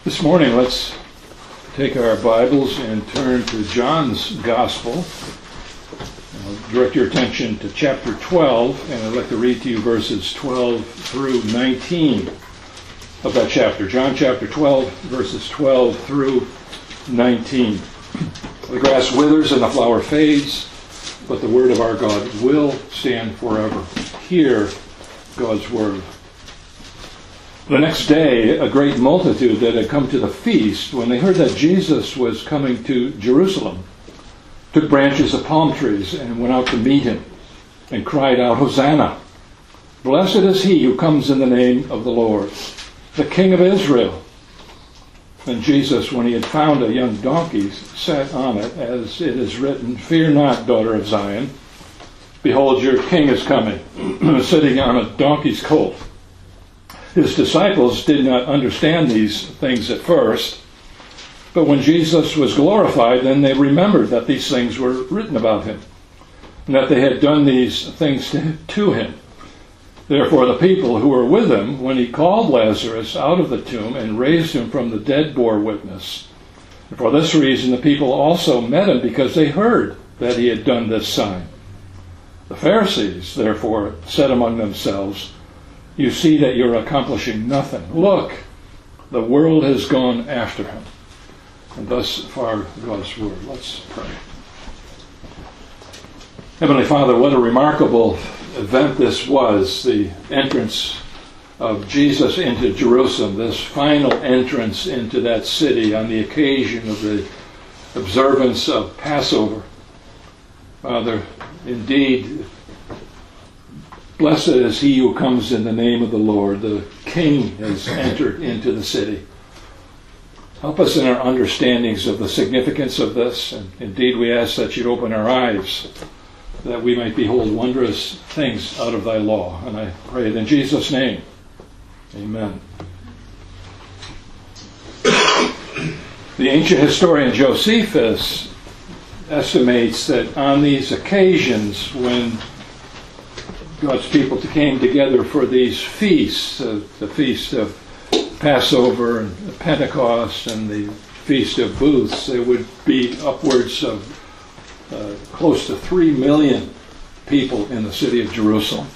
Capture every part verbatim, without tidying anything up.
This morning, let's take our Bibles and turn to John's Gospel. I'll direct your attention to chapter twelve, and I'd like to read to you verses twelve through nineteen of that chapter. John chapter twelve, verses twelve through nineteen. The grass withers and the flower fades, but the word of our God will stand forever. Hear God's word. The next day, a great multitude that had come to the feast, when they heard that Jesus was coming to Jerusalem, took branches of palm trees and went out to meet him and cried out, "Hosanna! Blessed is he who comes in the name of the Lord, the King of Israel." And Jesus, when he had found a young donkey, sat on it, as it is written, "Fear not, daughter of Zion. Behold, your king is coming, sitting on a donkey's colt." His disciples did not understand these things at first, but when Jesus was glorified, then they remembered that these things were written about him, and that they had done these things to, to him. Therefore the people who were with him, when he called Lazarus out of the tomb and raised him from the dead, bore witness. And for this reason the people also met him, because they heard that he had done this sign. The Pharisees, therefore, said among themselves, "You see that you're accomplishing nothing. Look, the world has gone after him." And thus far, God's word. Let's pray. Heavenly Father, what a remarkable event this was, the entrance of Jesus into Jerusalem, this final entrance into that city on the occasion of the observance of Passover. Father, indeed, blessed is he who comes in the name of the Lord. The King has entered into the city. Help us in our understandings of the significance of this. And indeed, we ask that you'd open our eyes, that we might behold wondrous things out of thy law. And I pray it in Jesus' name. Amen. The ancient historian Josephus estimates that on these occasions when God's people came together for these feasts, uh, the feast of Passover and Pentecost and the Feast of Booths, there would be upwards of uh, close to three million people in the city of Jerusalem.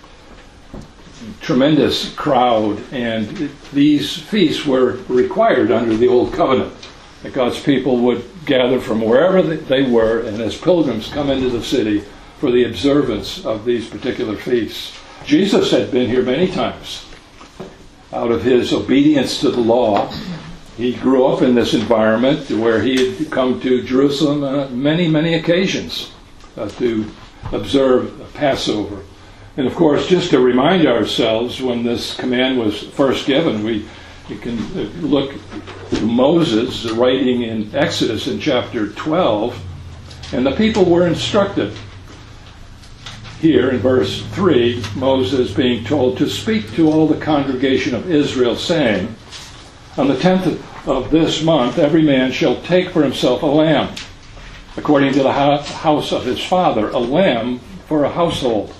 Tremendous crowd, and these feasts were required under the Old Covenant, that God's people would gather from wherever they were, and as pilgrims come into the city for the observance of these particular feasts. Jesus had been here many times. Out of his obedience to the law, he grew up in this environment where he had come to Jerusalem on many, many occasions uh, to observe Passover. And of course, just to remind ourselves, when this command was first given, we, we can look to Moses writing in Exodus in chapter twelve, and the people were instructed. Here in verse three, Moses being told to speak to all the congregation of Israel, saying, "On the tenth of this month every man shall take for himself a lamb, according to the house of his father, a lamb for a household.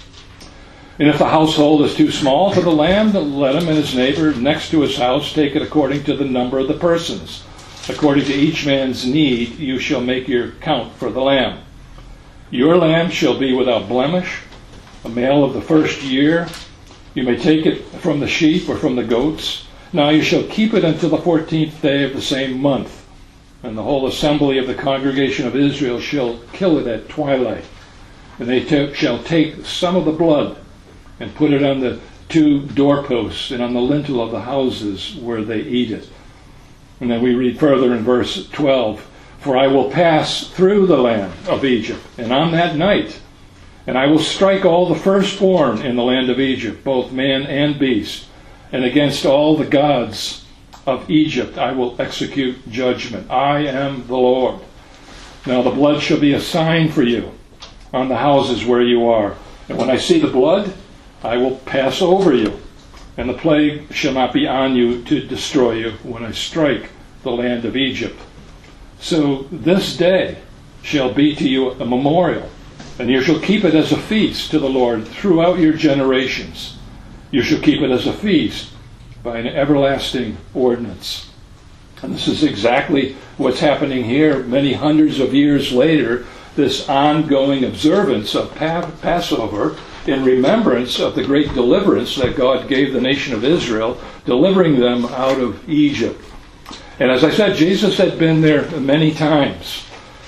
And if the household is too small for the lamb, let him and his neighbor next to his house take it according to the number of the persons. According to each man's need you shall make your count for the lamb. Your lamb shall be without blemish, a male of the first year. You may take it from the sheep or from the goats. Now you shall keep it until the fourteenth day of the same month. And the whole assembly of the congregation of Israel shall kill it at twilight. And they t- shall take some of the blood and put it on the two doorposts and on the lintel of the houses where they eat it." And then we read further in verse twelve, "For I will pass through the land of Egypt, and on that night, and I will strike all the firstborn in the land of Egypt, both man and beast, and against all the gods of Egypt I will execute judgment. I am the Lord. Now the blood shall be a sign for you on the houses where you are. And when I see the blood, I will pass over you, and the plague shall not be on you to destroy you when I strike the land of Egypt. So this day shall be to you a memorial, and you shall keep it as a feast to the Lord throughout your generations. You shall keep it as a feast by an everlasting ordinance." And this is exactly what's happening here many hundreds of years later, this ongoing observance of pa- Passover in remembrance of the great deliverance that God gave the nation of Israel, delivering them out of Egypt. And as I said, Jesus had been there many times.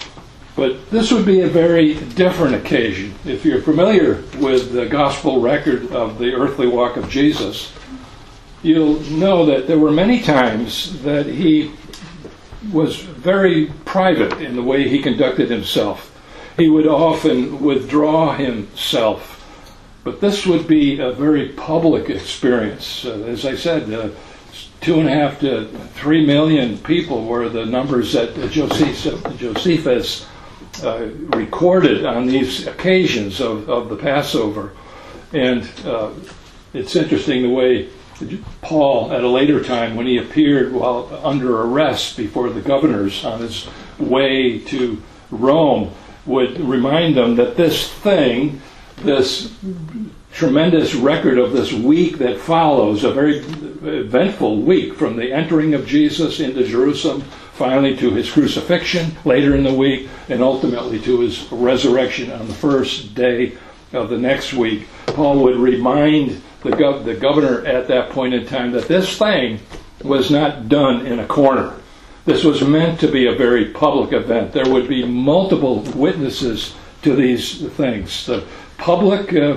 But this would be a very different occasion. If you're familiar with the gospel record of the earthly walk of Jesus, you'll know that there were many times that he was very private in the way he conducted himself. He would often withdraw himself. But this would be a very public experience. Uh, as I said, uh, two and a half to three million people were the numbers that Josephus, Josephus uh, recorded on these occasions of, of the Passover. And uh, it's interesting the way Paul, at a later time, when he appeared while under arrest before the governors on his way to Rome, would remind them that this thing, this tremendous record of this week that follows, a very eventful week from the entering of Jesus into Jerusalem, finally to his crucifixion later in the week, and ultimately to his resurrection on the first day of the next week. Paul would remind the, gov- the governor at that point in time that this thing was not done in a corner. This was meant to be a very public event. There would be multiple witnesses to these things. The public uh,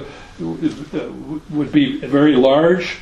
would be very large.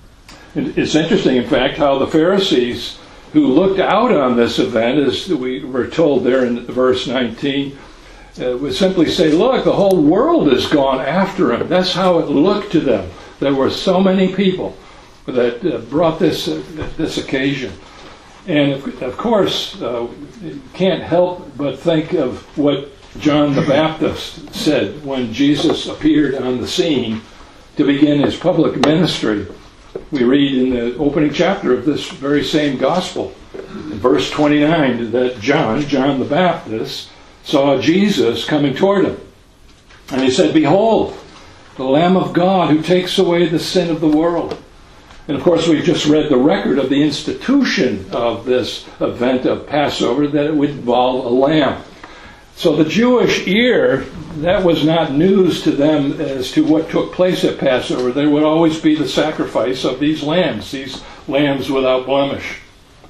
And it's interesting, in fact, how the Pharisees who looked out on this event, as we were told there in verse nineteen, uh, would simply say, look, the whole world has gone after him. That's how it looked to them. There were so many people that uh, brought this, uh, this occasion. And of, of course, uh, you can't help but think of what John the Baptist said when Jesus appeared on the scene to begin his public ministry. We read in the opening chapter of this very same gospel, in verse twenty-nine, that John, John the Baptist, saw Jesus coming toward him. And he said, behold, the Lamb of God who takes away the sin of the world. And of course, we've just read the record of the institution of this event of Passover, that it would involve a lamb. So the Jewish ear, that was not news to them as to what took place at Passover. There would always be the sacrifice of these lambs, these lambs without blemish.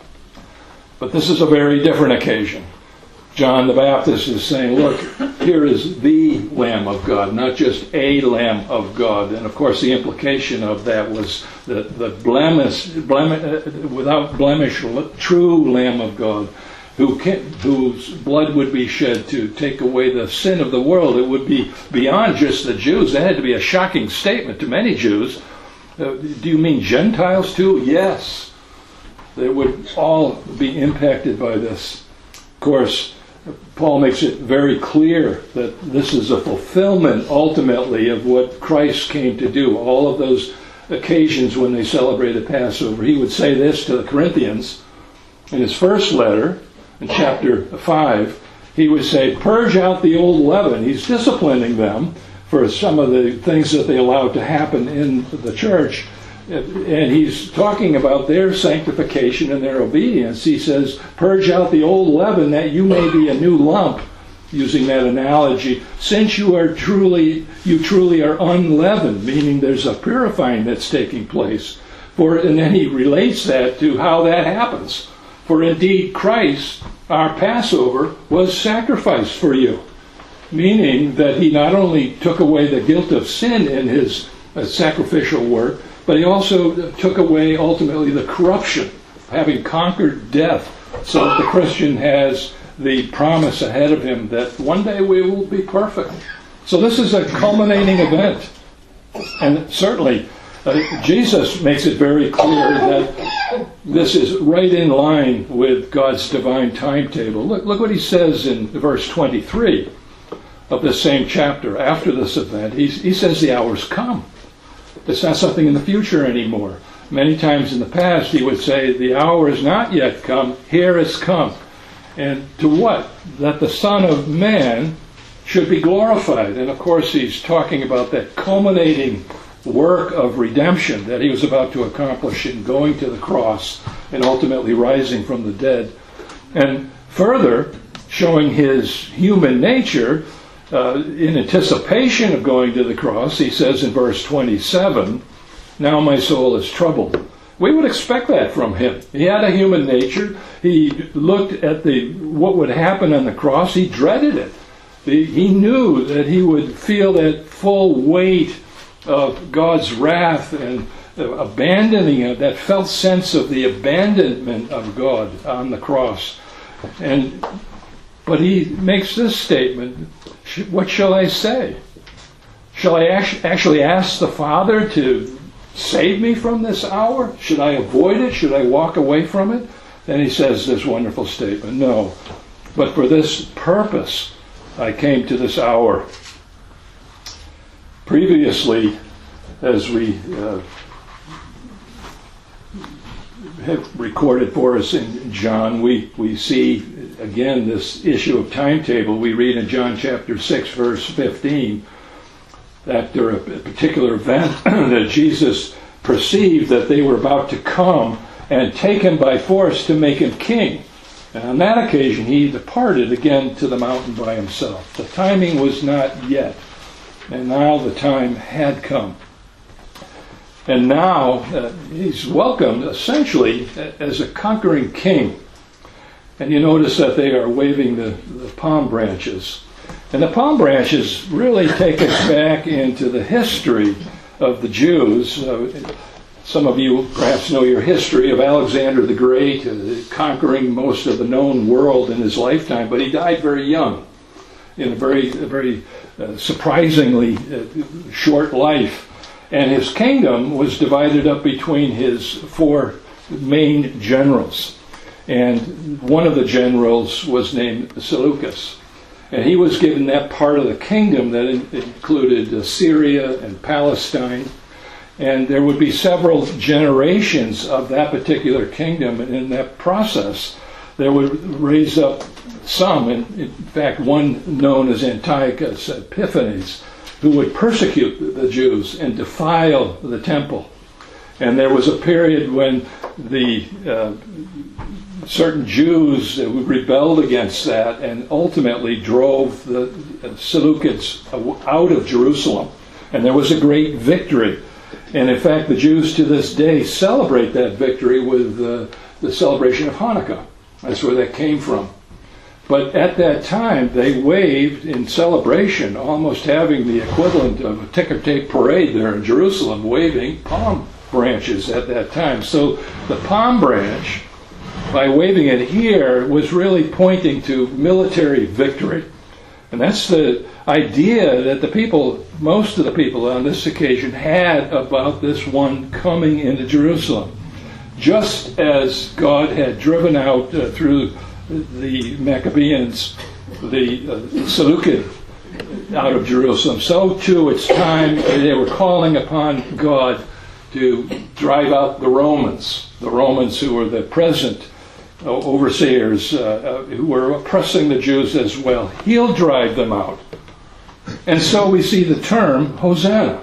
But this is a very different occasion. John the Baptist is saying, look, here is the Lamb of God, not just a Lamb of God. And of course, the implication of that was the, the blemish, blemish, without blemish, true Lamb of God, who can, whose blood would be shed to take away the sin of the world. It would be beyond just the Jews. That had to be a shocking statement to many Jews. Uh, do you mean Gentiles too? Yes. They would all be impacted by this. Of course, Paul makes it very clear that this is a fulfillment, ultimately, of what Christ came to do. All of those occasions when they celebrated Passover. He would say this to the Corinthians in his first letter, in chapter five. He would say, purge out the old leaven. He's disciplining them for some of the things that they allowed to happen in the church. And he's talking about their sanctification and their obedience. He says, purge out the old leaven that you may be a new lump, using that analogy, since you are truly, you truly are unleavened, meaning there's a purifying that's taking place. For, and then he relates that to how that happens. For indeed Christ, our Passover, was sacrificed for you. Meaning that he not only took away the guilt of sin in his uh, sacrificial work, but he also took away, ultimately, the corruption, having conquered death, so that the Christian has the promise ahead of him that one day we will be perfect. So this is a culminating event. And certainly, uh, Jesus makes it very clear that this is right in line with God's divine timetable. Look, look what he says in verse twenty-three of this same chapter. After this event, he, he says the hour's come. It's not something in the future anymore. Many times in the past, he would say, the hour is not yet come, here it's come. And to what? That the Son of Man should be glorified. And of course, he's talking about that culminating work of redemption that he was about to accomplish in going to the cross and ultimately rising from the dead. And further, showing his human nature, uh, in anticipation of going to the cross, he says in verse twenty-seven, "Now my soul is troubled." We would expect that from him. He had a human nature. He looked at the what would happen on the cross. He dreaded it. The, he knew that he would feel that full weight of God's wrath and abandoning it, that felt sense of the abandonment of God on the cross. And but he makes this statement, "What shall I say? Shall I actually ask the Father to save me from this hour? Should I avoid it? Should I walk away from it?" Then he says this wonderful statement, "No, but for this purpose I came to this hour." Previously, as we uh, have recorded for us in John, we, we see again this issue of timetable. We read in John chapter six, verse fifteen, after a particular event that Jesus perceived that they were about to come and take him by force to make him king. And on that occasion, he departed again to the mountain by himself. The timing was not yet, and now the time had come. And now uh, he's welcomed essentially as a conquering king. And you notice that they are waving the, the palm branches. And the palm branches really take us back into the history of the Jews. Uh, some of you perhaps know your history of Alexander the Great, uh, conquering most of the known world in his lifetime, but he died very young, in a very, a very uh, surprisingly uh, short life. And his kingdom was divided up between his four main generals. And one of the generals was named Seleucus. And he was given that part of the kingdom that included Syria and Palestine. And there would be several generations of that particular kingdom. And in that process, there would raise up some, and in fact, one known as Antiochus Epiphanes, who would persecute the Jews and defile the temple. And there was a period when the uh, certain Jews rebelled against that and ultimately drove the Seleucids out of Jerusalem. And there was a great victory. And in fact, the Jews to this day celebrate that victory with uh, the celebration of Hanukkah. That's where that came from. But at that time, they waved in celebration, almost having the equivalent of a ticker tape parade there in Jerusalem, waving palm branches at that time. So the palm branch, by waving it here, was really pointing to military victory. And that's the idea that the people, most of the people on this occasion, had about this one coming into Jerusalem. Just as God had driven out uh, through the Maccabeans, the uh, Seleucid, out of Jerusalem, so too it's time they were calling upon God to drive out the Romans, the Romans who were the present uh, overseers uh, uh, who were oppressing the Jews as well. He'll drive them out. And so we see the term Hosanna.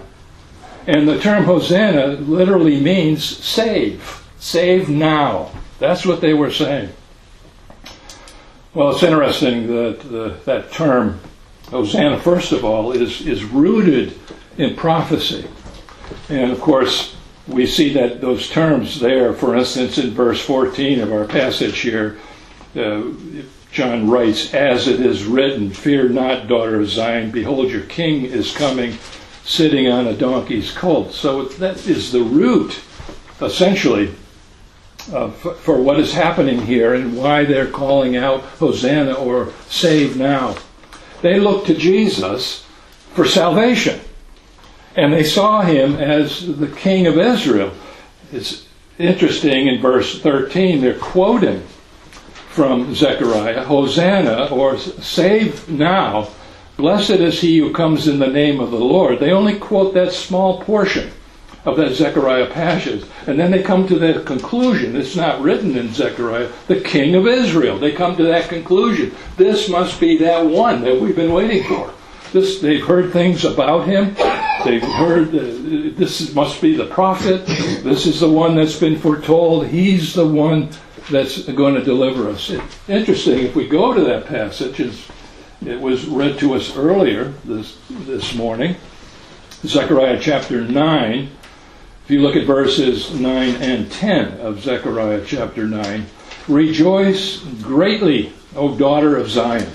And the term Hosanna literally means save. Save now. That's what they were saying. Well, it's interesting that the, that term, Hosanna, first of all, is, is rooted in prophecy. And of course, we see that those terms there, for instance, in verse fourteen of our passage here, uh, John writes, "As it is written, fear not, daughter of Zion, behold, your king is coming, sitting on a donkey's colt." So that is the root, essentially, Uh, for, for what is happening here and why they're calling out Hosanna or save now. They looked to Jesus for salvation, and they saw him as the King of Israel. It's interesting, in verse thirteen, they're quoting from Zechariah, Hosanna, or save now, blessed is he who comes in the name of the Lord. They only quote that small portion of that Zechariah passage. And then they come to the conclusion, it's not written in Zechariah, the King of Israel. They come to that conclusion. This must be that one that we've been waiting for. This, they've heard things about him. They've heard uh, this must be the prophet. This is the one that's been foretold. He's the one that's going to deliver us. It, interesting, if we go to that passage, as it was read to us earlier this, this morning, Zechariah chapter nine. If you look at verses nine and ten of Zechariah chapter nine, rejoice greatly, O daughter of Zion.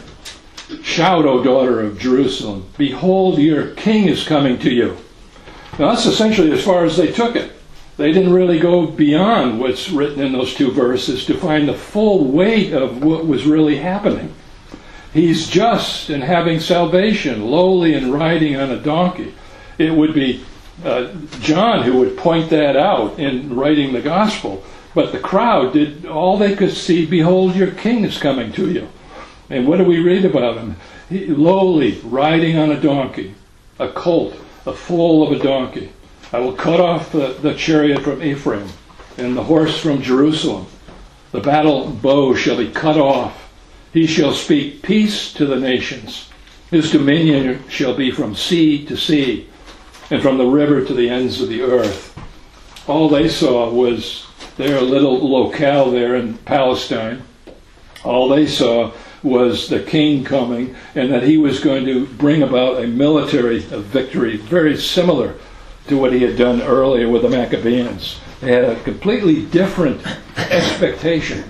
Shout, O daughter of Jerusalem. Behold, your king is coming to you. Now that's essentially as far as they took it. They didn't really go beyond what's written in those two verses to find the full weight of what was really happening. He's just and having salvation, lowly and riding on a donkey. It would be uh, John who would point that out in writing the gospel. But the crowd did all they could see. Behold, your king is coming to you. And what do we read about him? He, lowly, riding on a donkey, a colt, a foal of a donkey. I will cut off the, the chariot from Ephraim and the horse from Jerusalem. The battle bow shall be cut off. He shall speak peace to the nations. His dominion shall be from sea to sea, and from the river to the ends of the earth. All they saw was their little locale there in Palestine. All they saw was the king coming, and that he was going to bring about a military victory very similar to what he had done earlier with the Maccabees. They had a completely different expectation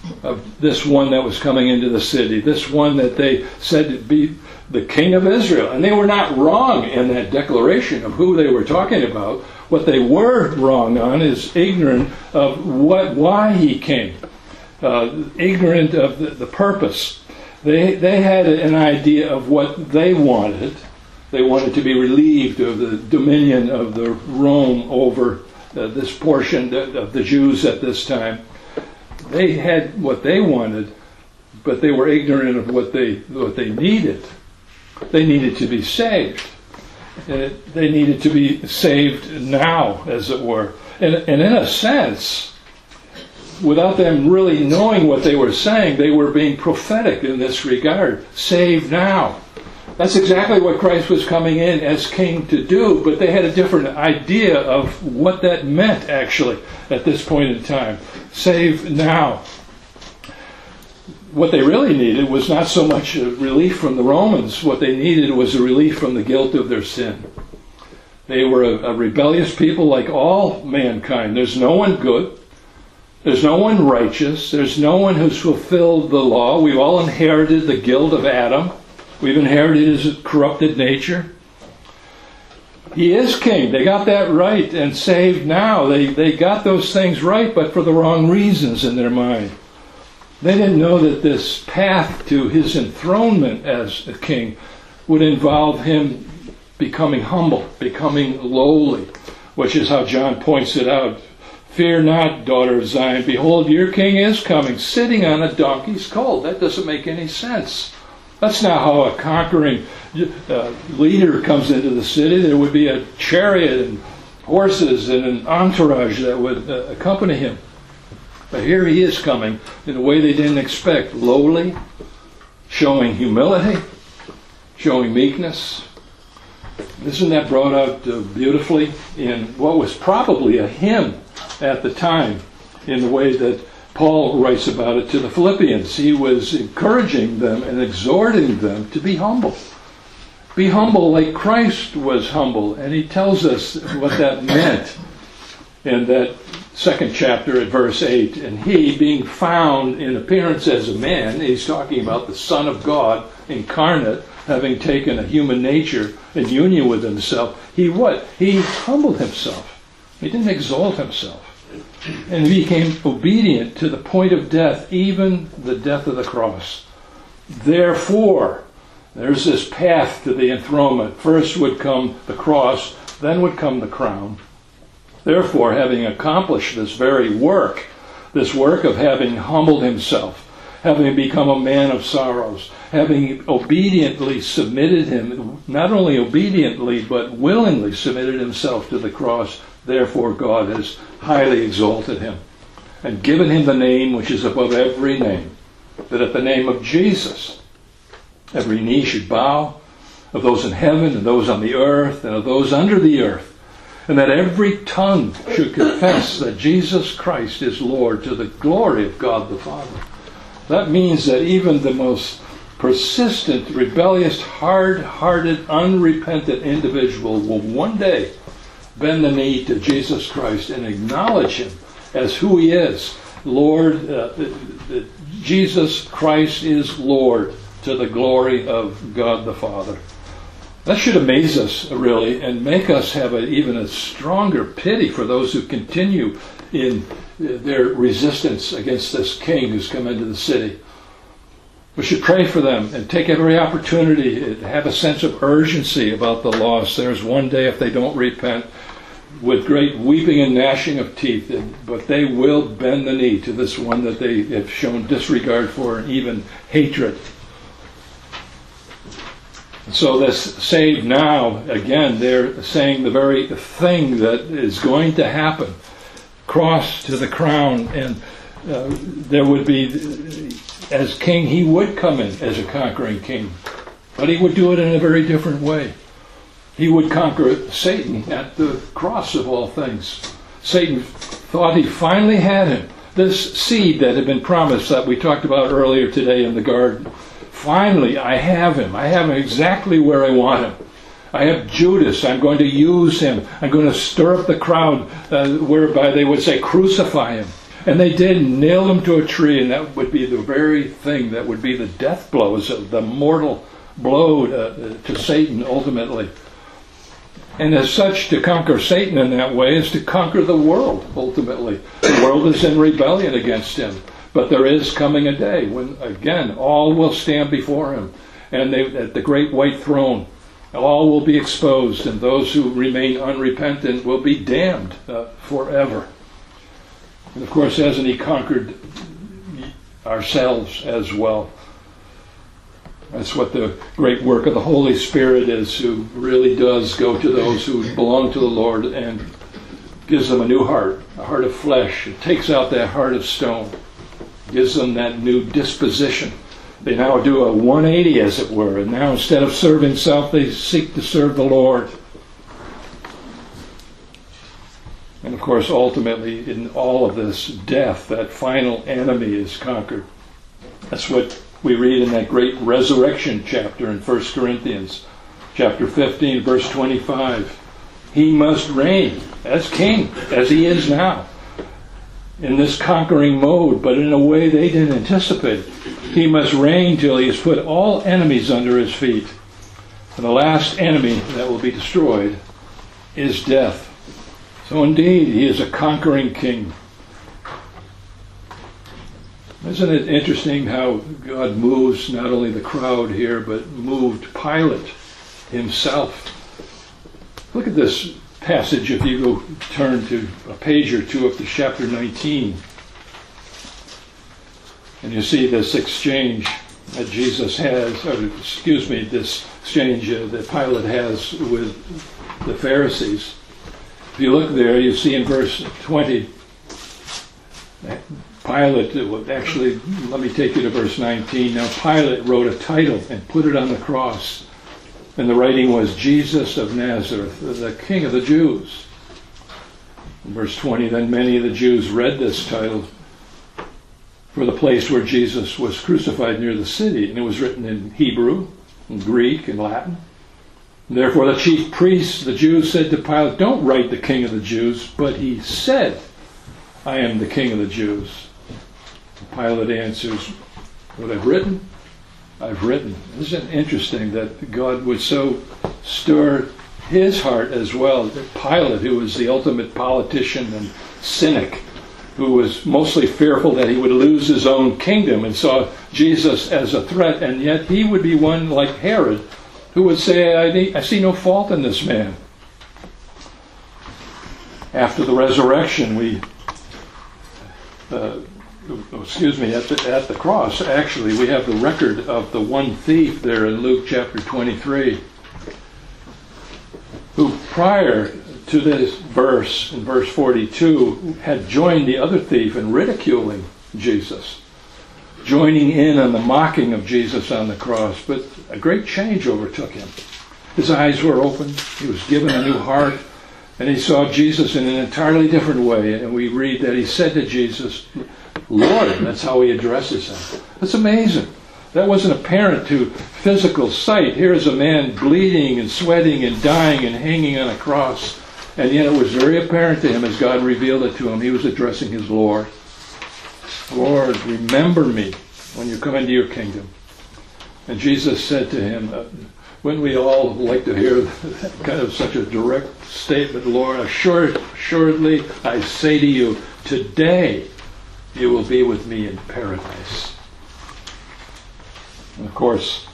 of this one that was coming into the city, this one that they said to be the king of Israel. And they were not wrong in that declaration of who they were talking about. What they were wrong on is ignorant of what, why he came, uh, ignorant of the, the purpose. They, they had an idea of what they wanted. They wanted to be relieved of the dominion of the Rome over uh, this portion of the Jews at this time. They had what they wanted, but they were ignorant of what they what they needed. They needed to be saved. Uh, they needed to be saved now, as it were. And, and in a sense, without them really knowing what they were saying, they were being prophetic in this regard. Save now. That's exactly what Christ was coming in as king to do, but they had a different idea of what that meant, actually, at this point in time. Save now. What they really needed was not so much a relief from the Romans. What they needed was a relief from the guilt of their sin. They were a, a rebellious people like all mankind. There's no one good. There's no one righteous. There's no one who's fulfilled the law. We've all inherited the guilt of Adam. We've inherited his corrupted nature. He is king. They got that right and saved now. They, they got those things right, but for the wrong reasons in their mind. They didn't know that this path to his enthronement as a king would involve him becoming humble, becoming lowly, which is how John points it out. Fear not, daughter of Zion. Behold, your king is coming, sitting on a donkey's colt. That doesn't make any sense. That's not how a conquering uh, leader comes into the city. There would be a chariot and horses and an entourage that would uh, accompany him. But here he is coming in a way they didn't expect. Lowly, showing humility, showing meekness. Isn't that brought out uh, beautifully in what was probably a hymn at the time, in the way that Paul writes about it to the Philippians? He was encouraging them and exhorting them to be humble. Be humble like Christ was humble. And he tells us what that meant in that second chapter at verse eight. And he, being found in appearance as a man, he's talking about the Son of God incarnate, having taken a human nature in union with himself. He what? He humbled himself. He didn't exalt himself. And he became obedient to the point of death, even the death of the cross. Therefore, there's this path to the enthronement. First would come the cross, then would come the crown. Therefore, having accomplished this very work, this work of having humbled himself, having become a man of sorrows, having obediently submitted him, not only obediently, but willingly submitted himself to the cross, therefore God has highly exalted him and given him the name which is above every name, that at the name of Jesus every knee should bow, of those in heaven and those on the earth and of those under the earth, and that every tongue should confess that Jesus Christ is Lord to the glory of God the Father. That means that even the most persistent, rebellious, hard-hearted, unrepentant individual will one day bend the knee to Jesus Christ and acknowledge him as who he is. Lord, uh, Jesus Christ is Lord to the glory of God the Father. That should amaze us, really, and make us have a, even a stronger pity for those who continue in their resistance against this king who's come into the city. We should pray for them and take every opportunity to have a sense of urgency about the lost. There's one day, if they don't repent, with great weeping and gnashing of teeth, but they will bend the knee to this one that they have shown disregard for and even hatred. So this saved now, again, they're saying the very thing that is going to happen. Cross to the crown, and uh, there would be, as king, he would come in as a conquering king. But he would do it in a very different way. He would conquer Satan at the cross of all things. Satan thought he finally had him. This seed that had been promised that we talked about earlier today in the garden. Finally, I have him. I have him exactly where I want him. I have Judas. I'm going to use him. I'm going to stir up the crowd uh, whereby they would say, crucify him. And they did, nail him to a tree, and that would be the very thing that would be the death blows, of the mortal blow uh, to Satan ultimately. And as such, to conquer Satan in that way is to conquer the world, ultimately. The world is in rebellion against him. But there is coming a day when, again, all will stand before him. And they, at the great white throne, all will be exposed. And those who remain unrepentant will be damned uh, forever. And of course, hasn't he conquered ourselves as well? That's what the great work of the Holy Spirit is, who really does go to those who belong to the Lord and gives them a new heart, a heart of flesh. It takes out that heart of stone, gives them that new disposition. They now do a one eighty, as it were, and now instead of serving self, they seek to serve the Lord. And of course, ultimately, in all of this, death, that final enemy, is conquered. That's what we read in that great resurrection chapter in First Corinthians, chapter fifteen, verse twenty-five. He must reign as king, as he is now, in this conquering mode, but in a way they didn't anticipate. He must reign till he has put all enemies under his feet. And the last enemy that will be destroyed is death. So indeed, he is a conquering king. Isn't it interesting how God moves not only the crowd here, but moved Pilate himself? Look at this passage if you go turn to a page or two up to chapter nineteen. And you see this exchange that Jesus has, or excuse me, this exchange uh, that Pilate has with the Pharisees. If you look there, you see in verse twenty, Pilate, actually, let me take you to verse nineteen. Now Pilate wrote a title and put it on the cross. And the writing was, Jesus of Nazareth, the King of the Jews. In verse twenty, then many of the Jews read this title for the place where Jesus was crucified near the city. And it was written in Hebrew, in Greek, and Latin. And therefore the chief priests, the Jews, said to Pilate, don't write the King of the Jews, but he said, I am the King of the Jews. Pilate answers, what I've written, I've written. Isn't it interesting that God would so stir his heart as well? That Pilate, who was the ultimate politician and cynic, who was mostly fearful that he would lose his own kingdom and saw Jesus as a threat, and yet he would be one like Herod who would say, I, need, I see no fault in this man. After the resurrection, we... Uh, excuse me, at the, at the cross, actually, we have the record of the one thief there in Luke chapter twenty-three, who prior to this verse, in verse forty-two, had joined the other thief in ridiculing Jesus, joining in on the mocking of Jesus on the cross. But a great change overtook him. His eyes were opened. He was given a new heart. And he saw Jesus in an entirely different way. And we read that he said to Jesus, Lord. That's how he addresses him. That's amazing. That wasn't apparent to physical sight. Here is a man bleeding and sweating and dying and hanging on a cross. And yet it was very apparent to him as God revealed it to him. He was addressing his Lord. Lord, remember me when you come into your kingdom. And Jesus said to him, uh, wouldn't we all like to hear that kind of such a direct statement? Lord, assured, assuredly, I say to you, today you will be with me in paradise. And of course,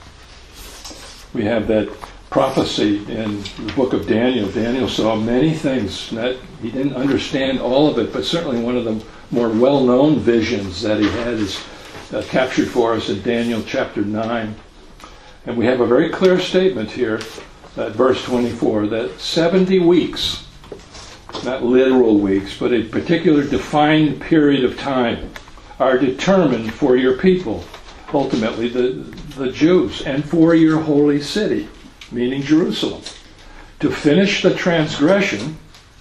we have that prophecy in the book of Daniel. Daniel saw many things. That he didn't understand all of it, but certainly one of the more well-known visions that he had is uh, captured for us in Daniel chapter nine. And we have a very clear statement here at verse twenty-four that seventy weeks, not literal weeks, but a particular defined period of time are determined for your people, ultimately the, the Jews, and for your holy city, meaning Jerusalem, to finish the transgression,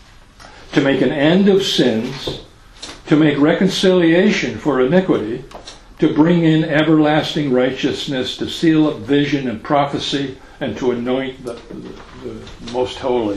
to make an end of sins, to make reconciliation for iniquity, to bring in everlasting righteousness, to seal up vision and prophecy, and to anoint the, the, the most holy.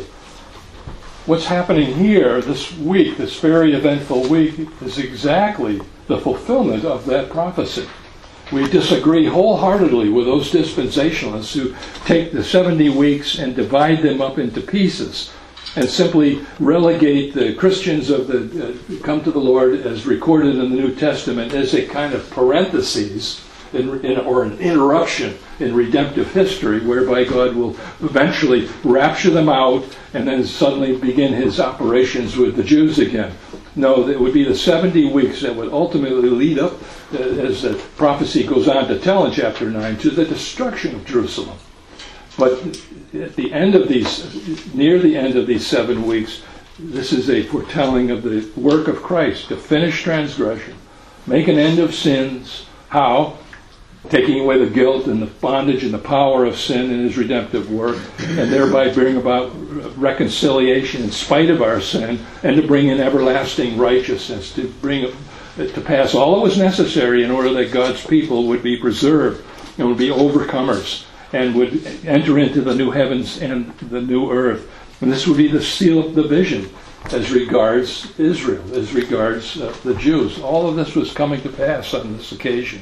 What's happening here this week, this very eventful week, is exactly the fulfillment of that prophecy. We disagree wholeheartedly with those dispensationalists who take the seventy weeks and divide them up into pieces and simply relegate the Christians of the uh, come to the Lord as recorded in the New Testament as a kind of parentheses in, in, or an interruption in redemptive history whereby God will eventually rapture them out and then suddenly begin his operations with the Jews again. No, it would be the seventy weeks that would ultimately lead up, uh, as the prophecy goes on to tell in chapter nine, to the destruction of Jerusalem. But at the end of these, near the end of these seven weeks, this is a foretelling of the work of Christ to finish transgression, make an end of sins. How? Taking away the guilt and the bondage and the power of sin in his redemptive work, and thereby bring about reconciliation in spite of our sin, and to bring in everlasting righteousness, to bring to pass all that was necessary in order that God's people would be preserved and would be overcomers and would enter into the new heavens and the new earth. And this would be the seal of the vision as regards Israel, as regards uh, the Jews. All of this was coming to pass on this occasion.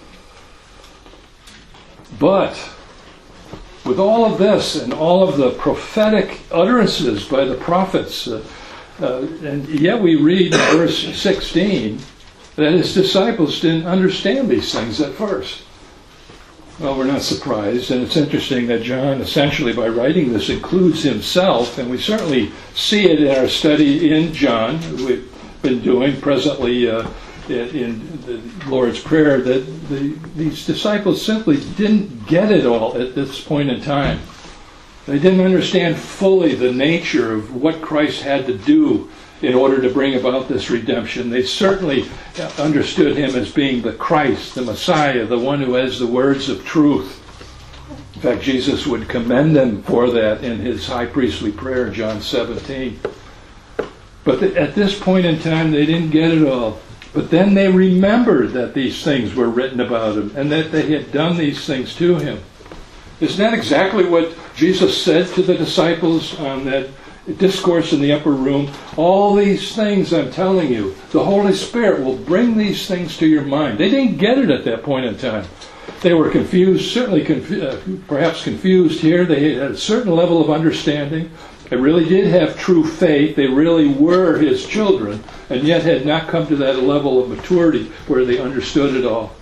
But with all of this and all of the prophetic utterances by the prophets, uh, uh, and yet we read in verse sixteen that his disciples didn't understand these things at first. Well, we're not surprised, and it's interesting that John, essentially by writing this, includes himself, and we certainly see it in our study in John, we've been doing presently uh, in the Lord's Prayer, that the, these disciples simply didn't get it all at this point in time. They didn't understand fully the nature of what Christ had to do in order to bring about this redemption. They certainly understood him as being the Christ, the Messiah, the one who has the words of truth. In fact, Jesus would commend them for that in his high priestly prayer in John seventeen. But at this point in time, they didn't get it all. But then they remembered that these things were written about him and that they had done these things to him. Isn't that exactly what Jesus said to the disciples on that discourse in the upper room? All these things I'm telling you, the Holy Spirit will bring these things to your mind. They didn't get it at that point in time. They were confused, certainly confu- uh, perhaps confused here. They had a certain level of understanding. They really did have true faith. They really were his children, and yet had not come to that level of maturity where they understood it all.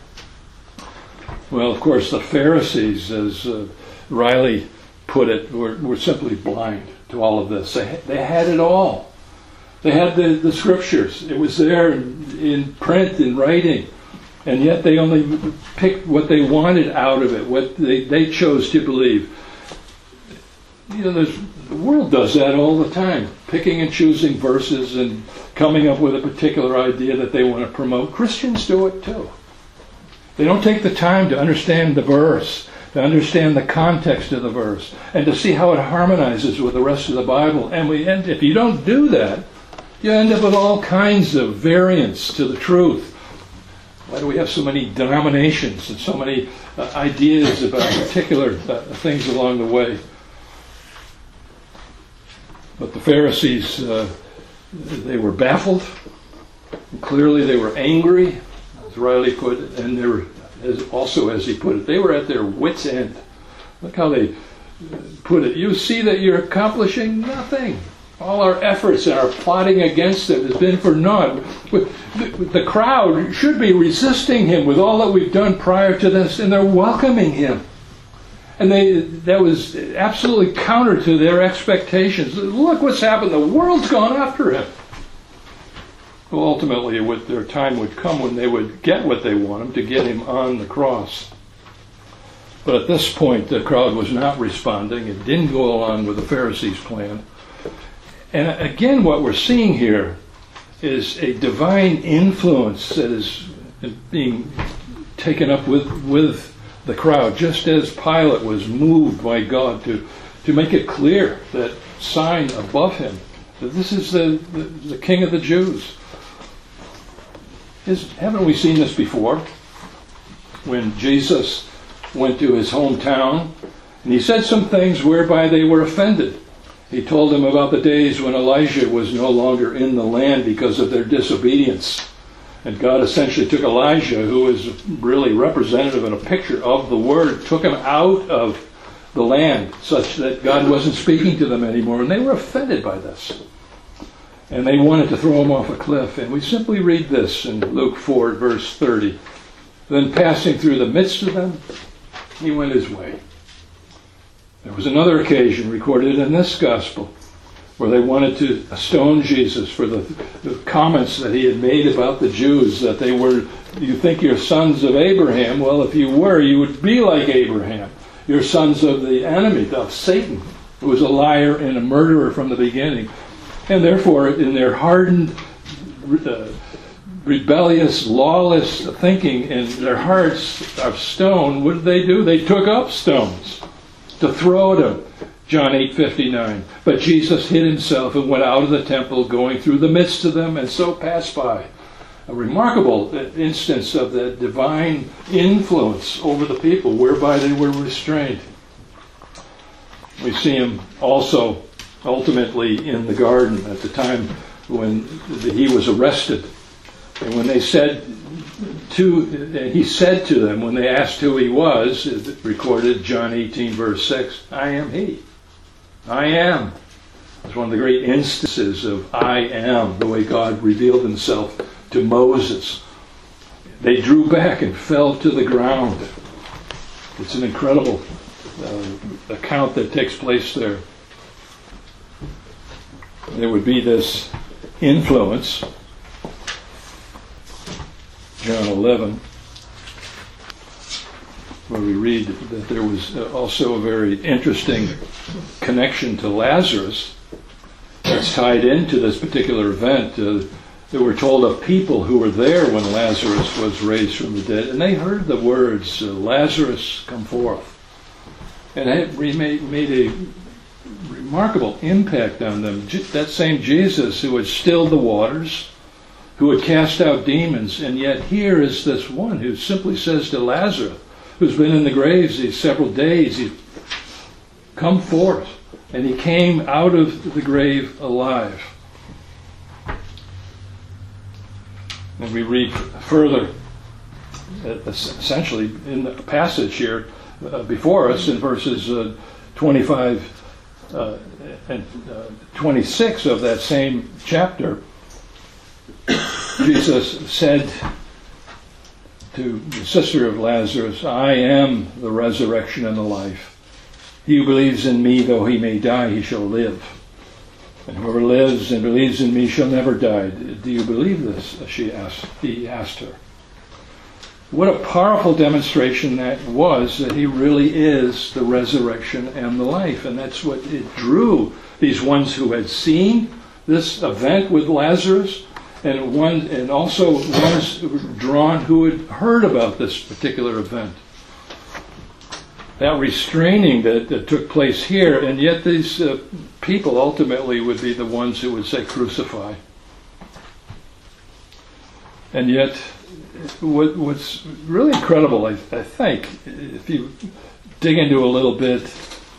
Well, of course, the Pharisees, as uh, Riley put it, were, were simply blind to all of this. They, they had it all. They had the, the scriptures. It was there in, in print, in writing. And yet they only picked what they wanted out of it, what they, they chose to believe. You know, there's, the world does that all the time, picking and choosing verses and coming up with a particular idea that they want to promote. Christians do it too. They don't take the time to understand the verse, to understand the context of the verse, and to see how it harmonizes with the rest of the Bible. And we end, if you don't do that, you end up with all kinds of variants to the truth. Why do we have so many denominations and so many uh, ideas about particular uh, things along the way? But the Pharisees, uh, they were baffled. Clearly they were angry, as Riley put it, and they were, as, also as he put it, they were at their wits' end. Look how they put it. You see that you're accomplishing nothing. All our efforts and our plotting against him has been for naught. The crowd should be resisting him with all that we've done prior to this, and they're welcoming him. And they that was absolutely counter to their expectations. Look what's happened. The world's gone after him. Well, ultimately, what their time would come when they would get what they wanted, to get him on the cross. But at this point, the crowd was not responding. It didn't go along with the Pharisees' plan. And again, what we're seeing here is a divine influence that is being taken up with, with the crowd, just as Pilate was moved by God to, to make it clear, that sign above him, that this is the, the, the King of the Jews. Is, haven't we seen this before? When Jesus went to his hometown, and he said some things whereby they were offended. He told them about the days when Elijah was no longer in the land because of their disobedience. And God essentially took Elijah, who is really representative and a picture of the Word, took him out of the land such that God wasn't speaking to them anymore. And they were offended by this. And they wanted to throw him off a cliff. And we simply read this in Luke four, verse thirty. Then passing through the midst of them, he went his way. There was another occasion recorded in this gospel where they wanted to stone Jesus for the, the comments that he had made about the Jews, that they were, you think you're sons of Abraham? Well, if you were, you would be like Abraham. You're sons of the enemy, of Satan, who was a liar and a murderer from the beginning. And therefore, in their hardened, uh, rebellious, lawless thinking in their hearts of stone, what did they do? They took up stones to throw at him. John eight fifty-nine. But Jesus hid himself and went out of the temple, going through the midst of them, and so passed by. A remarkable instance of the divine influence over the people, whereby they were restrained. We see him also ultimately in the garden at the time when he was arrested. And when they said to, he said to them, when they asked who he was, it recorded John eighteen, verse six, I am he. I am. It's one of the great instances of I am, the way God revealed himself to Moses. They drew back and fell to the ground. It's an incredible uh, account that takes place there. There would be this influence. John eleven, where we read that there was also a very interesting connection to Lazarus that's tied into this particular event. Uh, they were told of people who were there when Lazarus was raised from the dead, and they heard the words, uh, Lazarus, come forth. And it made, made a remarkable impact on them. That same Jesus who had stilled the waters, who had cast out demons, and yet here is this one who simply says to Lazarus, who's been in the graves these several days, he's come forth, and he came out of the grave alive. And we read further, essentially in the passage here uh, before us in verses uh, twenty-five uh, and uh, twenty-six of that same chapter. Jesus said to the sister of Lazarus, I am the resurrection and the life. He who believes in me, though he may die, he shall live. And whoever lives and believes in me shall never die. Do you believe this? She asked. He asked her. What a powerful demonstration that was, that he really is the resurrection and the life. And that's what it drew these ones who had seen this event with Lazarus, and one, and also ones drawn who had heard about this particular event. that restraining that, that took place here, and yet these uh, people ultimately would be the ones who would say, crucify. And yet, what, what's really incredible, I, I think, if you dig into a little bit,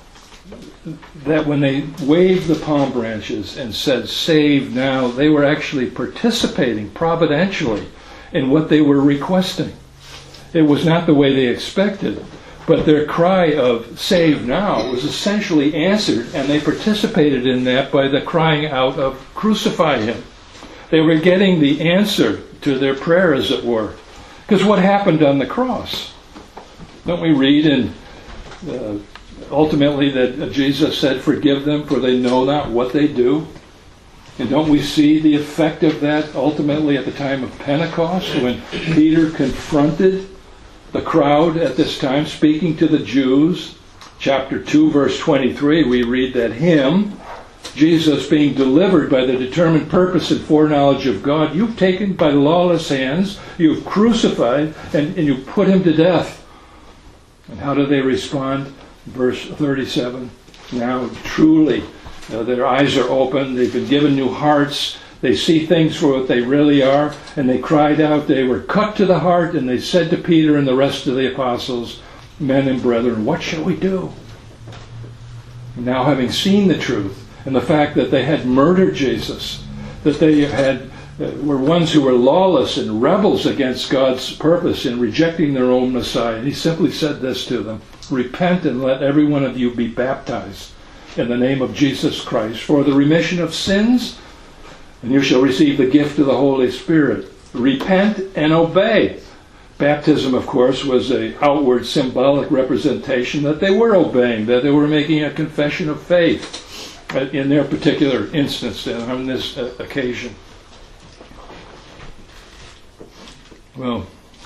that when they waved the palm branches and said, save now, they were actually participating providentially in what they were requesting. It was not the way they expected, but their cry of save now was essentially answered, and they participated in that by the crying out of crucify him. They were getting the answer to their prayer, as it were. Because what happened on the cross? Don't we read in uh, ultimately that Jesus said, forgive them, for they know not what they do? And don't we see the effect of that ultimately at the time of Pentecost, when Peter confronted the crowd at this time, speaking to the Jews? Chapter two, verse twenty-three, we read that him, Jesus, being delivered by the determined purpose and foreknowledge of God, you've taken by lawless hands, you've crucified, and, and you put him to death. And how do they respond? Verse thirty-seven, now truly uh, their eyes are open, they've been given new hearts, they see things for what they really are, and they cried out, they were cut to the heart, and they said to Peter and the rest of the apostles, men and brethren, what shall we do? Now having seen the truth, and the fact that they had murdered Jesus, that they had uh, were ones who were lawless and rebels against God's purpose in rejecting their own Messiah. And he simply said this to them, repent and let every one of you be baptized in the name of Jesus Christ for the remission of sins, and you shall receive the gift of the Holy Spirit. Repent and obey. Baptism, of course, was an outward symbolic representation that they were obeying, that they were making a confession of faith in their particular instance on this occasion. Well,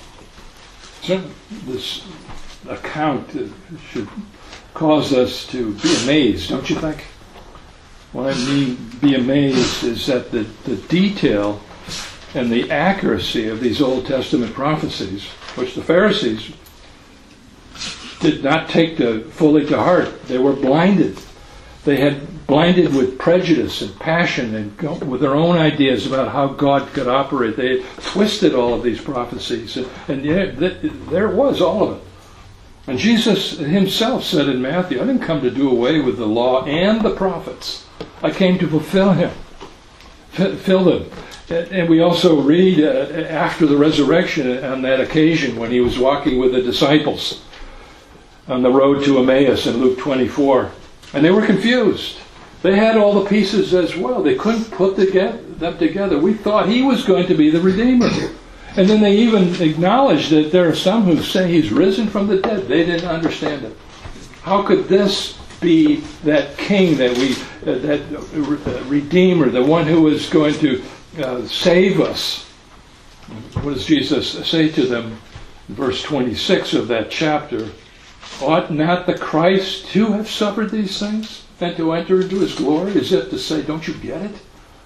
this account should cause us to be amazed, don't you think? What I mean be amazed is that the, the detail and the accuracy of these Old Testament prophecies, which the Pharisees did not take to, fully to heart. They were blinded. They had blinded with prejudice and passion and with their own ideas about how God could operate. They had twisted all of these prophecies. And, and yet, there it was, all of it. And Jesus himself said in Matthew, I didn't come to do away with the law and the prophets. I came to fulfill him, fulfill them. And we also read uh, after the resurrection on that occasion when he was walking with the disciples on the road to Emmaus in Luke twenty-four. And they were confused. They had all the pieces as well. They couldn't put them together. We thought he was going to be the Redeemer. And then they even acknowledged that there are some who say he's risen from the dead. They didn't understand it. How could this be that king, that we, uh, that uh, Redeemer, the one who is going to uh, save us? What does Jesus say to them in verse twenty-six of that chapter? Ought not the Christ to have suffered these things and to enter into his glory? As if to say, don't you get it?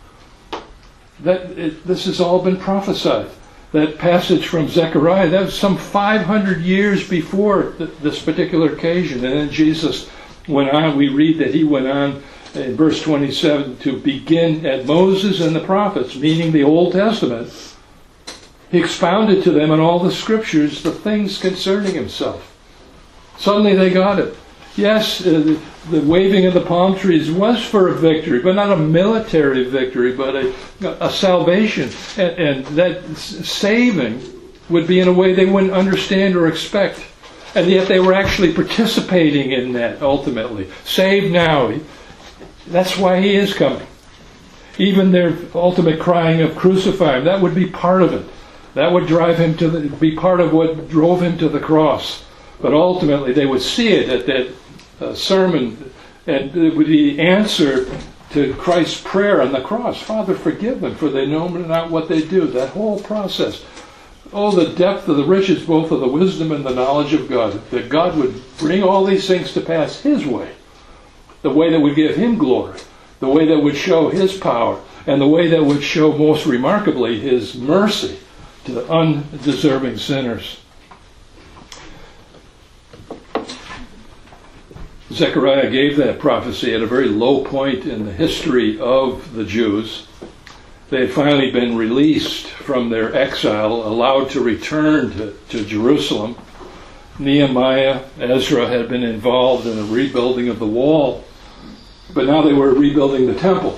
That it, this has all been prophesied. That passage from Zechariah, that was some five hundred years before th- this particular occasion. And then Jesus went on, we read that he went on in verse twenty-seven to begin at Moses and the prophets, meaning the Old Testament. He expounded to them in all the scriptures the things concerning himself. Suddenly they got it. Yes, uh, the, the waving of the palm trees was for a victory, but not a military victory, but a, a salvation. And, and that saving would be in a way they wouldn't understand or expect. And yet they were actually participating in that ultimately. Save now. That's why he is coming. Even their ultimate crying of crucify him, that would be part of it. That would drive him to the, be part of what drove him to the cross. But ultimately they would see it at that uh, sermon, and it would be the answer to Christ's prayer on the cross. Father, forgive them, for they know not what they do. That whole process. Oh, the depth of the riches, both of the wisdom and the knowledge of God. That God would bring all these things to pass his way. The way that would give him glory. The way that would show his power. And the way that would show most remarkably his mercy to undeserving sinners. Zechariah gave that prophecy at a very low point in the history of the Jews. They had finally been released from their exile, allowed to return to, to Jerusalem. Nehemiah, Ezra had been involved in the rebuilding of the wall, but now they were rebuilding the temple.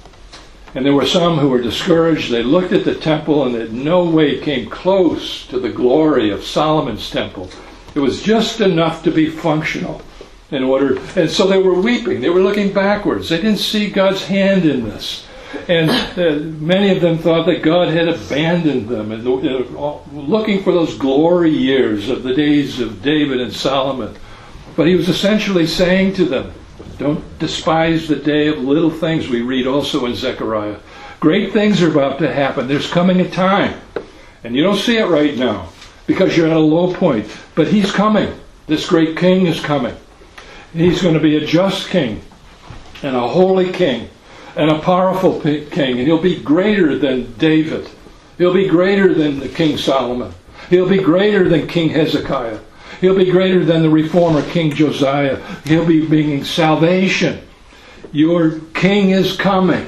And there were some who were discouraged. They looked at the temple and it in no way came close to the glory of Solomon's temple. It was just enough to be functional in order. And so they were weeping. They were looking backwards. They didn't see God's hand in this. And uh, many of them thought that God had abandoned them, and uh, looking for those glory years of the days of David and Solomon. But he was essentially saying to them, don't despise the day of little things. We read also in Zechariah. Great things are about to happen. There's coming a time. And you don't see it right now because you're at a low point. But he's coming. This great king is coming. He's going to be a just king and a holy king and a powerful king. And he'll be greater than David. He'll be greater than the King Solomon. He'll be greater than King Hezekiah. He'll be greater than the reformer King Josiah. He'll be bringing salvation. Your king is coming.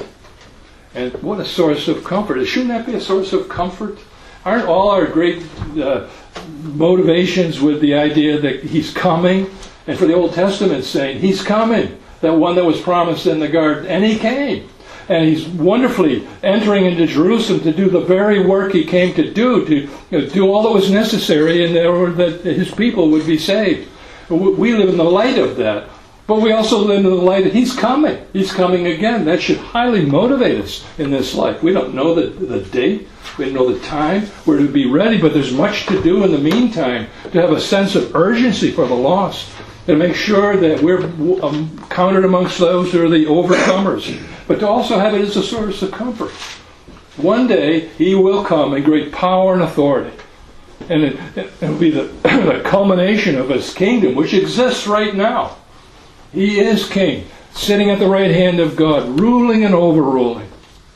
And what a source of comfort. Shouldn't that be a source of comfort? Aren't all our great uh, motivations with the idea that he's coming? And for the Old Testament saying, he's coming. That one that was promised in the garden. And he came. And he's wonderfully entering into Jerusalem to do the very work he came to do, to you know, do all that was necessary in order that his people would be saved. We live in the light of that. But we also live in the light that he's coming. He's coming again. That should highly motivate us in this life. We don't know the, the date. We don't know the time. We're to be ready, but there's much to do in the meantime to have a sense of urgency for the lost. And make sure that we're um, counted amongst those who are the overcomers. But to also have it as a source of comfort. One day, he will come in great power and authority. And it, it'll be the, the culmination of his kingdom, which exists right now. He is king, sitting at the right hand of God, ruling and overruling.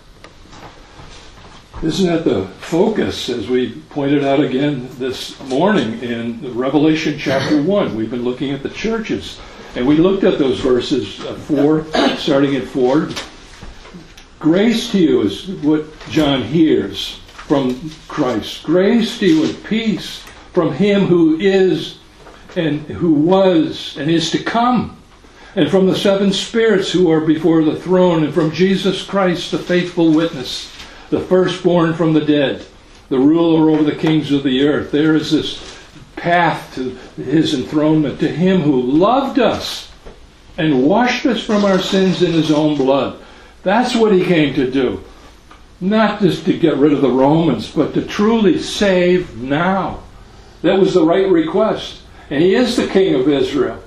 Isn't that the focus, as we pointed out again this morning in Revelation chapter one? We've been looking at the churches, and we looked at those verses uh, four, starting at four. Grace to you is what John hears from Christ. Grace to you and peace from him who is and who was and is to come, and from the seven spirits who are before the throne, and from Jesus Christ, the faithful witness, the firstborn from the dead, the ruler over the kings of the earth. There is this path to his enthronement, to him who loved us and washed us from our sins in his own blood. That's what he came to do. Not just to get rid of the Romans, but to truly save now. That was the right request. And he is the King of Israel.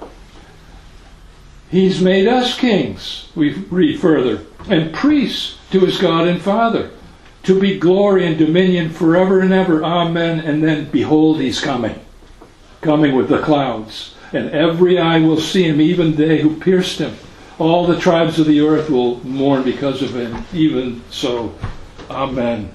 He's made us kings, we read further, and priests to his God and Father, to be glory and dominion forever and ever. Amen. And then, behold, he's coming. Coming with the clouds. And every eye will see him, even they who pierced him. All the tribes of the earth will mourn because of him. Even so. Amen.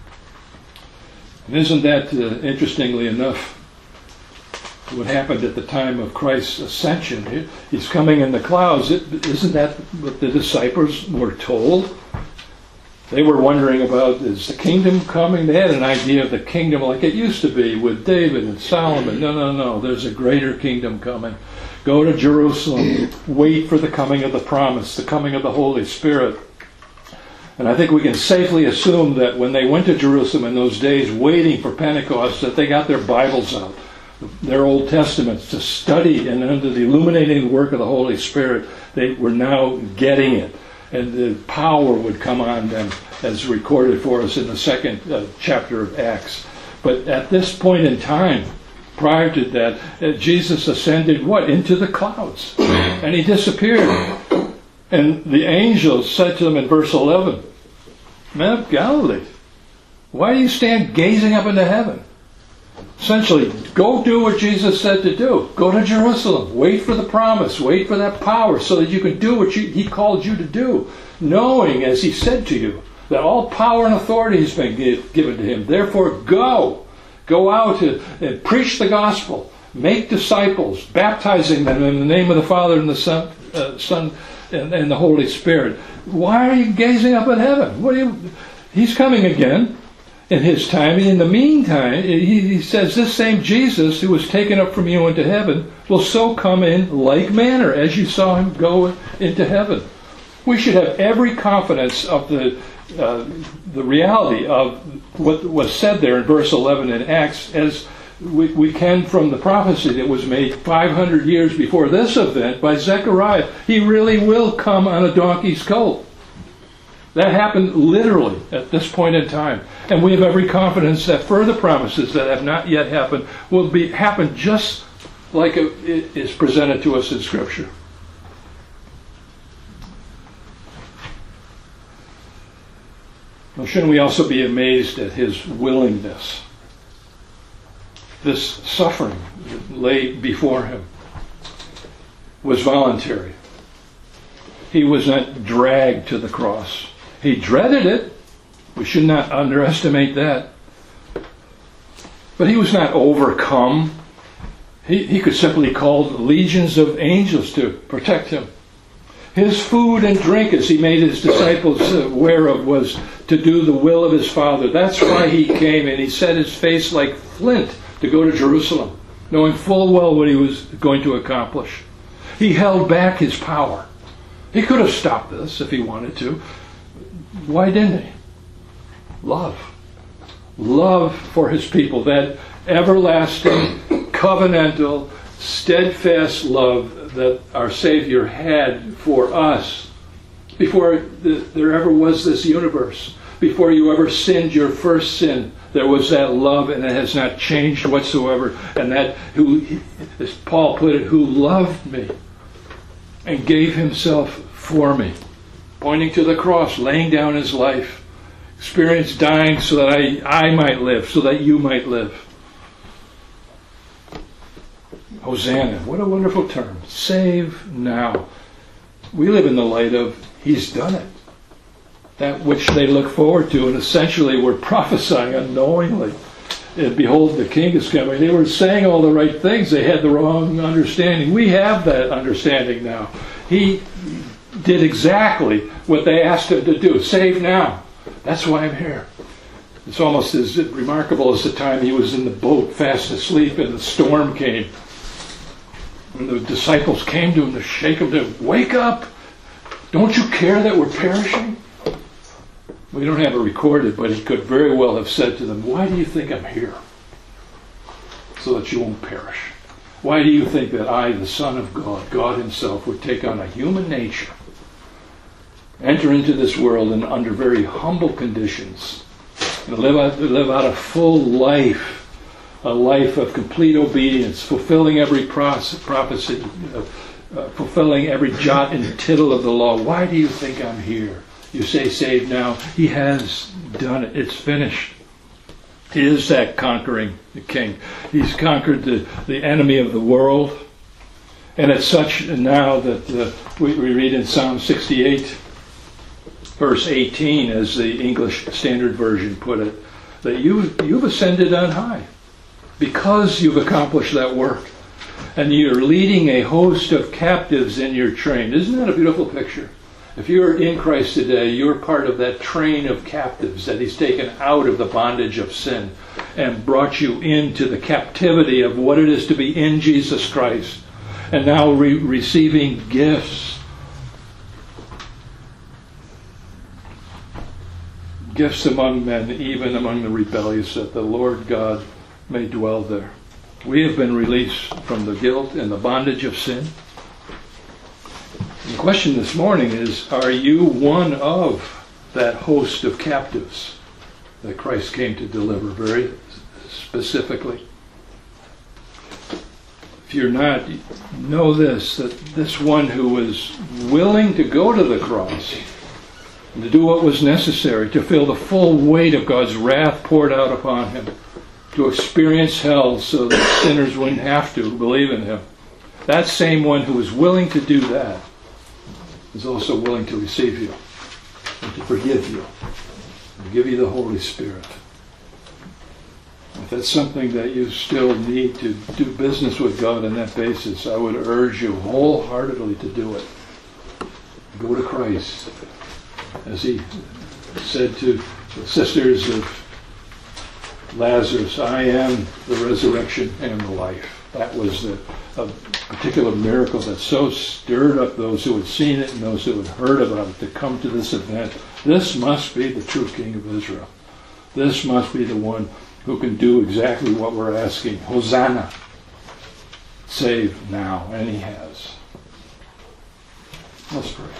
And isn't that, uh, interestingly enough, what happened at the time of Christ's ascension? He's coming in the clouds. Isn't that what the disciples were told? They were wondering about, is the kingdom coming? They had an idea of the kingdom like it used to be with David and Solomon. No, no, no. There's a greater kingdom coming. Go to Jerusalem. Wait for the coming of the promise, the coming of the Holy Spirit. And I think we can safely assume that when they went to Jerusalem in those days waiting for Pentecost, that they got their Bibles out, their Old Testaments, to study, and under the illuminating work of the Holy Spirit, they were now getting it. And the power would come on them, as recorded for us in the second uh, chapter of Acts. But at this point in time, prior to that, uh, Jesus ascended what? Into the clouds. And he disappeared. And the angels said to them in verse eleven, Men of Galilee, why do you stand gazing up into heaven? Essentially, go do what Jesus said to do. Go to Jerusalem. Wait for the promise. Wait for that power so that you can do what you, he called you to do. Knowing, as he said to you, that all power and authority has been give, given to him. Therefore, go. Go out and, and preach the gospel. Make disciples, baptizing them in the name of the Father and the Son, uh, Son and, and the Holy Spirit. Why are you gazing up at heaven? What are you? He's coming again in His time. In the meantime, he, he says this same Jesus who was taken up from you into heaven will so come in like manner as you saw Him go into heaven. We should have every confidence of the uh, the reality of what was said there in verse eleven in Acts, as we, we can from the prophecy that was made five hundred years before this event by Zechariah. He really will come on a donkey's colt. That happened literally at this point in time. And we have every confidence that further promises that have not yet happened will be happen just like it is presented to us in Scripture. Well, shouldn't we also be amazed at His willingness? This suffering that lay before Him was voluntary. He was not dragged to the cross. He dreaded it. We should not underestimate that. But He was not overcome. He, he could simply call legions of angels to protect Him. His food and drink, as He made His disciples aware of, was to do the will of His Father. That's why He came, and He set His face like flint to go to Jerusalem, knowing full well what He was going to accomplish. He held back His power. He could have stopped this if He wanted to. Why didn't He? Love. Love for His people. That everlasting, covenantal, steadfast love that our Savior had for us before the, there ever was this universe. Before you ever sinned your first sin, there was that love, and it has not changed whatsoever. And that, who, as Paul put it, who loved me and gave Himself for me, pointing to the cross, laying down His life, experienced dying so that I, I might live, so that you might live. Hosanna, what a wonderful term. Save now. We live in the light of He's done it. That which they look forward to, and essentially were prophesying unknowingly. And behold, the King is coming. They were saying all the right things. They had the wrong understanding. We have that understanding now. He did exactly what they asked Him to do. Save now. That's why I'm here. It's almost as remarkable as the time He was in the boat fast asleep and the storm came. And the disciples came to Him to shake Him to wake up. Don't you care that we're perishing? We don't have it recorded, but He could very well have said to them, why do you think I'm here? So that you won't perish. Why do you think that I, the Son of God, God Himself, would take on a human nature, enter into this world and under very humble conditions, and live out, live out a full life, a life of complete obedience, fulfilling every prophecy, uh, uh, fulfilling every jot and tittle of the law? Why do you think I'm here? You say, save now. He has done it. It's finished. He is that conquering King. He's conquered the, the enemy of the world. And it's such now that uh, we, we read in Psalm sixty-eight, verse eighteen, as the English Standard Version put it, that you, you've ascended on high because you've accomplished that work. And you're leading a host of captives in your train. Isn't that a beautiful picture? If you're in Christ today, you're part of that train of captives that He's taken out of the bondage of sin and brought you into the captivity of what it is to be in Jesus Christ. And now re- receiving gifts. Gifts among men, even among the rebellious, that the Lord God may dwell there. We have been released from the guilt and the bondage of sin. The question this morning is, are you one of that host of captives that Christ came to deliver very specifically? If you're not, know this, that this one who was willing to go to the cross and to do what was necessary, to feel the full weight of God's wrath poured out upon Him, to experience hell so that sinners wouldn't have to believe in Him, that same one who was willing to do that is also willing to receive you and to forgive you and give you the Holy Spirit. If that's something that you still need to do business with God on that basis, I would urge you wholeheartedly to do it. Go to Christ. As he said to the sisters of Lazarus, I am the resurrection and the life. That was the, a particular miracle that so stirred up those who had seen it and those who had heard about it to come to this event. This must be the true King of Israel. This must be the one who can do exactly what we're asking. Hosanna. Save now. And he has. Let's pray.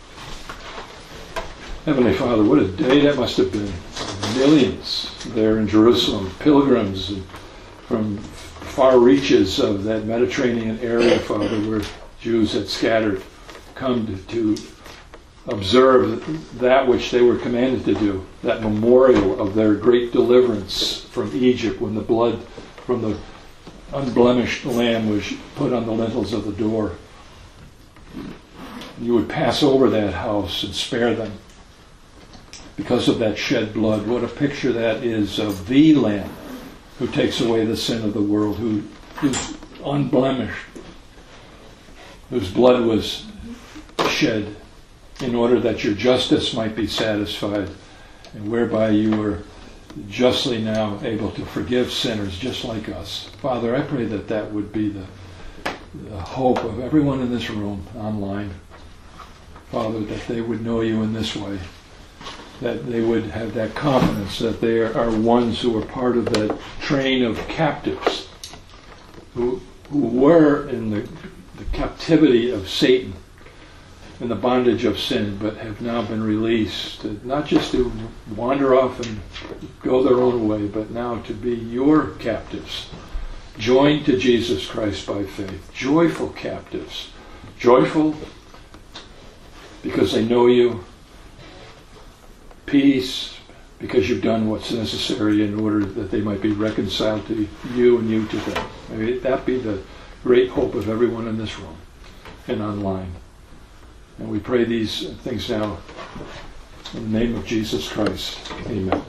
Heavenly Father, what a day that must have been. Millions there in Jerusalem, pilgrims from far reaches of that Mediterranean area, Father, where Jews had scattered, come to, to observe that which they were commanded to do, that memorial of their great deliverance from Egypt when the blood from the unblemished lamb was put on the lintels of the door. You would pass over that house and spare them because of that shed blood. What a picture that is of the Lamb who takes away the sin of the world, who is unblemished, whose blood was shed in order that your justice might be satisfied, and whereby you are justly now able to forgive sinners just like us. Father, I pray that that would be the, the hope of everyone in this room, online. Father, that they would know you in this way, that they would have that confidence that they are ones who are part of that train of captives who, who were in the, the captivity of Satan, in the bondage of sin, but have now been released, not just to wander off and go their own way, but now to be your captives, joined to Jesus Christ by faith, joyful captives, joyful because they know you, peace because you've done what's necessary in order that they might be reconciled to you and you to them. May that be the great hope of everyone in this room and online. And we pray these things now in the name of Jesus Christ. Amen.